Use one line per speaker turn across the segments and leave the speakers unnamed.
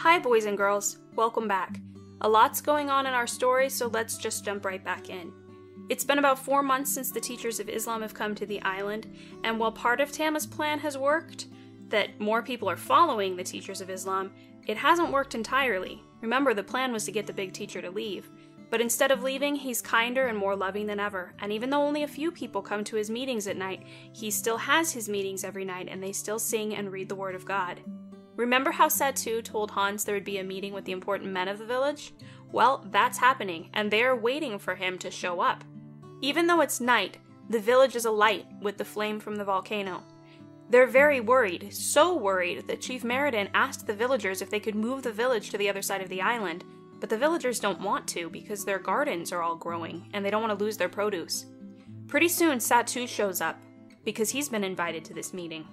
Hi boys and girls, welcome back. A lot's going on in our story, so let's just jump right back in. It's been about 4 months since the teachers of Islam have come to the island, and while part of Tama's plan has worked, that more people are following the teachers of Islam, it hasn't worked entirely. Remember, the plan was to get the big teacher to leave. But instead of leaving, he's kinder and more loving than ever, and even though only a few people come to his meetings at night, he still has his meetings every night and they still sing and read the Word of God. Remember how Satu told Hans there would be a meeting with the important men of the village? Well, that's happening, and they are waiting for him to show up. Even though it's night, the village is alight with the flame from the volcano. They're very worried, so worried that Chief Meriden asked the villagers if they could move the village to the other side of the island, but the villagers don't want to because their gardens are all growing and they don't want to lose their produce. Pretty soon Satu shows up because he's been invited to this meeting.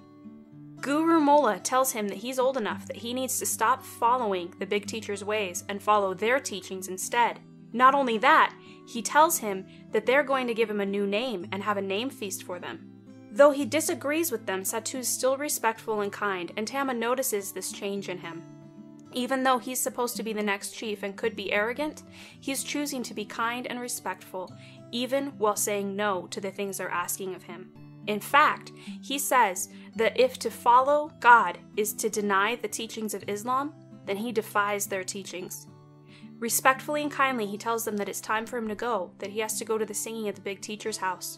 Guru Molla tells him that he's old enough that he needs to stop following the big teacher's ways and follow their teachings instead. Not only that, he tells him that they're going to give him a new name and have a name feast for them. Though he disagrees with them, Satu's still respectful and kind, and Tama notices this change in him. Even though he's supposed to be the next chief and could be arrogant, he's choosing to be kind and respectful, even while saying no to the things they're asking of him. In fact, he says that if to follow God is to deny the teachings of Islam, then he defies their teachings. Respectfully and kindly, he tells them that it's time for him to go, that he has to go to the singing at the big teacher's house.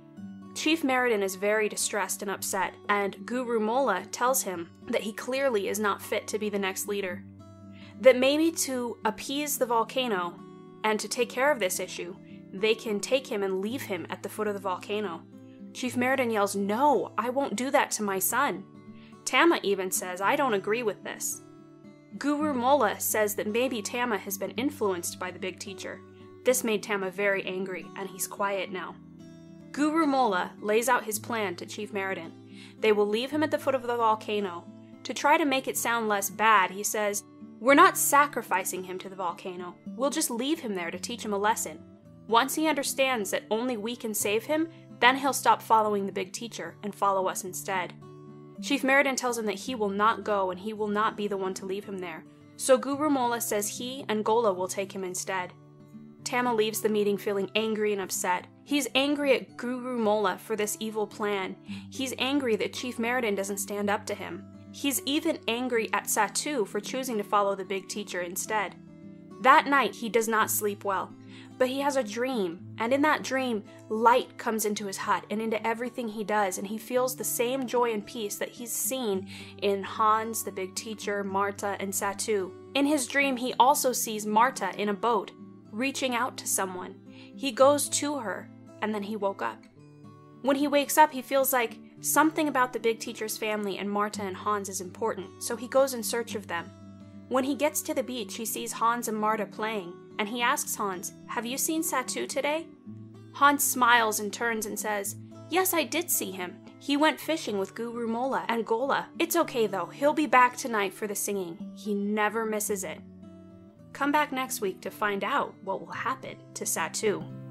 Chief Meriden is very distressed and upset, and Guru Molla tells him that he clearly is not fit to be the next leader. That maybe to appease the volcano and to take care of this issue, they can take him and leave him at the foot of the volcano. Chief Meriden yells, "No, I won't do that to my son." Tama even says, "I don't agree with this." Guru Molla says that maybe Tama has been influenced by the big teacher. This made Tama very angry, and he's quiet now. Guru Molla lays out his plan to Chief Meriden. They will leave him at the foot of the volcano. To try to make it sound less bad, he says, "We're not sacrificing him to the volcano. We'll just leave him there to teach him a lesson. Once he understands that only we can save him, then he'll stop following the big teacher and follow us instead." Chief Meriden tells him that he will not go and he will not be the one to leave him there. So Guru Molla says he and Gola will take him instead. Tama leaves the meeting feeling angry and upset. He's angry at Guru Molla for this evil plan. He's angry that Chief Meriden doesn't stand up to him. He's even angry at Satu for choosing to follow the big teacher instead. That night he does not sleep well, but he has a dream, and in that dream, light comes into his hut and into everything he does, and he feels the same joy and peace that he's seen in Hans, the big teacher, Marta, and Satu. In his dream, he also sees Marta in a boat, reaching out to someone. He goes to her, and then he woke up. When he wakes up, he feels like something about the big teacher's family and Marta and Hans is important, so he goes in search of them. When he gets to the beach, he sees Hans and Marta playing, and he asks Hans, "Have you seen Satu today?" Hans smiles and turns and says, "Yes, I did see him. He went fishing with Guru Molla and Gola. It's okay though, he'll be back tonight for the singing. He never misses it." Come back next week to find out what will happen to Satu.